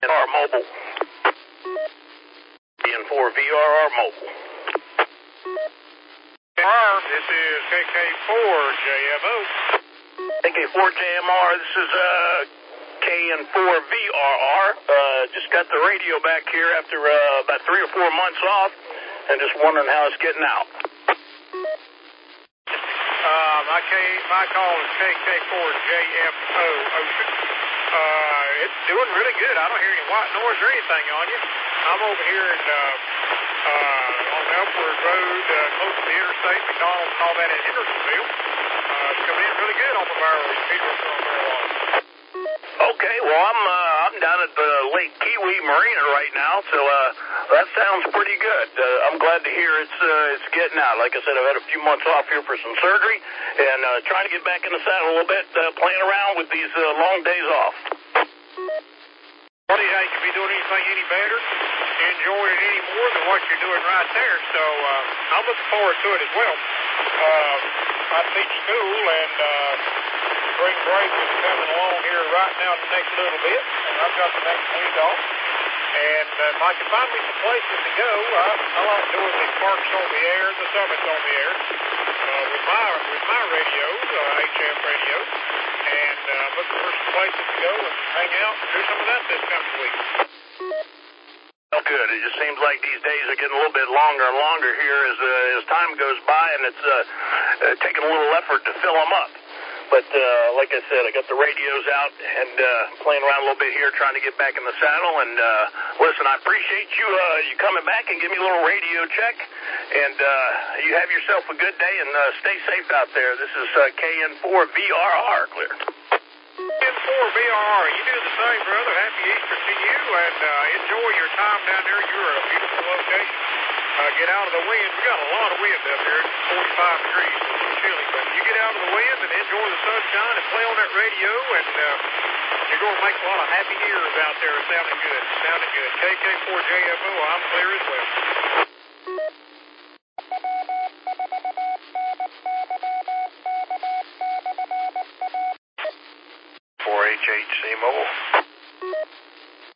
KN4 Mobile. KN4 VRR Mobile. This is KK4JMO. KK4JMR, this is KN4 VRR. Just got the radio back here after about 3 or 4 months off, and just wondering how it's getting out. My call is KK4JMO Ocean. It's doing really good. I don't hear any white noise or anything on you. I'm over here in on Elford Road, close to the interstate, McDonald's, and all that in Hendersonville. It's coming in really good off of our repeater from marijuana. Okay, well, I'm down at the Lake Kiwi Marina right now, so that sounds pretty good. I'm glad to hear it's getting out. Like I said, I've had a few months off here for some surgery, and trying to get back in the saddle a little bit, playing around with these long days off. Tell you how you can be doing anything any better, enjoying it any more than what you're doing right there, so I'm looking forward to it as well. I teach school, and spring break is coming along here right now the next little bit, and I've got the next week off. And if I can find me some places to go, I like doing the parks on the air and the summits on the air with my radios, HF radios, and looking for some places to go and hang out and do some of that this coming week. Well, good. It just seems like these days are getting a little bit longer and longer here as time goes by, and it's taking a little effort to fill them up. But like I said, I got the radios out and playing around a little bit here, trying to get back in the saddle. And listen, I appreciate you coming back and giving me a little radio check. And you have yourself a good day, and stay safe out there. This is KN4 VRR, clear. KN4 VRR, you do the same, brother. Happy Easter to you, and enjoy your time down there. You're a beautiful location. Get out of the wind. We got a lot of wind up here. It's 45 degrees. It's a little chilly, but you get out of the wind and enjoy the sunshine and play on that radio, and you're going to make a lot of happy ears out there. Sounding good. Sounding good. KK4JMO, I'm clear as well. 4HHC Mobile.